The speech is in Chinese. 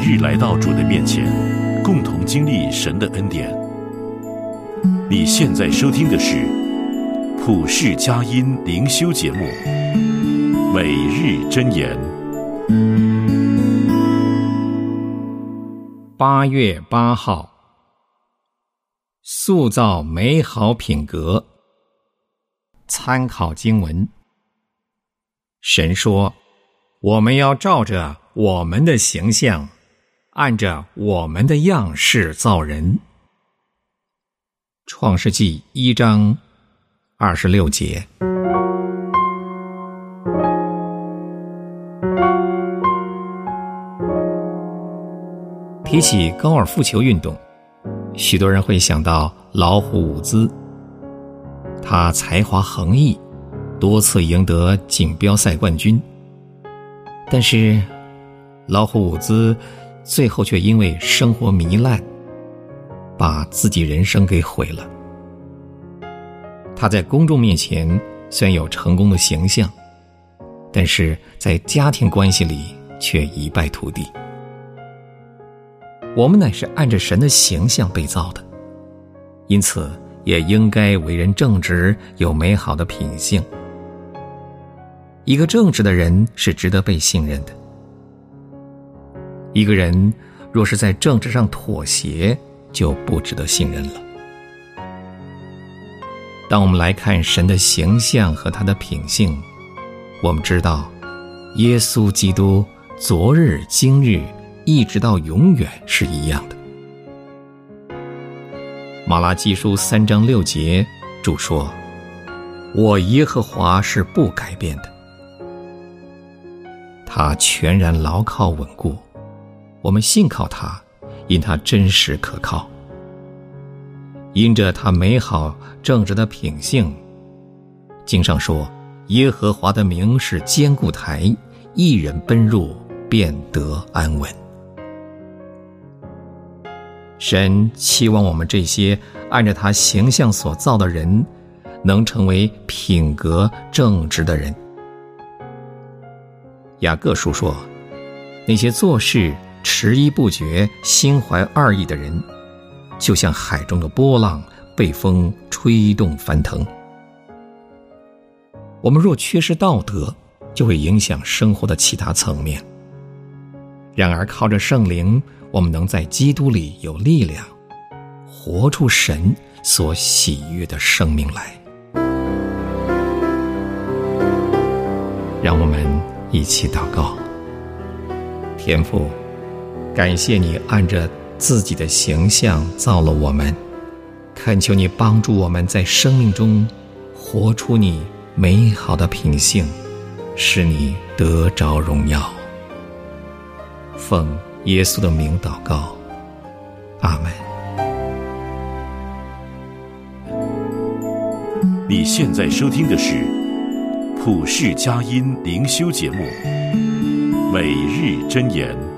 日来到主的面前，共同经历神的恩典。你现在收听的是普世佳音灵修节目《每日箴言》。 8月8号，塑造美好品格。参考经文，神说，我们要照着我们的形象，按着我们的样式造人。创世纪1章26节。提起高尔夫球运动，许多人会想到老虎伍兹。他才华横溢，多次赢得锦标赛冠军。但是老虎伍兹最后却因为生活糜烂，把自己人生给毁了。他在公众面前虽然有成功的形象，但是在家庭关系里却一败涂地。我们乃是按着神的形象被造的，因此也应该为人正直，有美好的品性。一个正直的人是值得被信任的。一个人若是在政治上妥协，就不值得信任了。当我们来看神的形象和他的品性，我们知道耶稣基督昨日今日一直到永远是一样的。马拉基书3章6节，主说，我耶和华是不改变的。他全然牢靠稳固，我们信靠他，因他真实可靠。因着他美好正直的品性，经上说，耶和华的名是坚固台，一人奔入便得安稳。神期望我们这些按着他形象所造的人，能成为品格正直的人。雅各书说，那些做事迟疑不决、心怀二意的人，就像海中的波浪，被风吹动翻腾。我们若缺失道德，就会影响生活的其他层面。然而靠着圣灵，我们能在基督里有力量，活出神所喜悦的生命来。让我们一起祷告。天父，感谢你按着自己的形象造了我们，恳求你帮助我们在生命中活出你美好的品性，使你得着荣耀。奉耶稣的名祷告，阿们。 你现在收听的是普世佳音灵修节目《每日箴言》。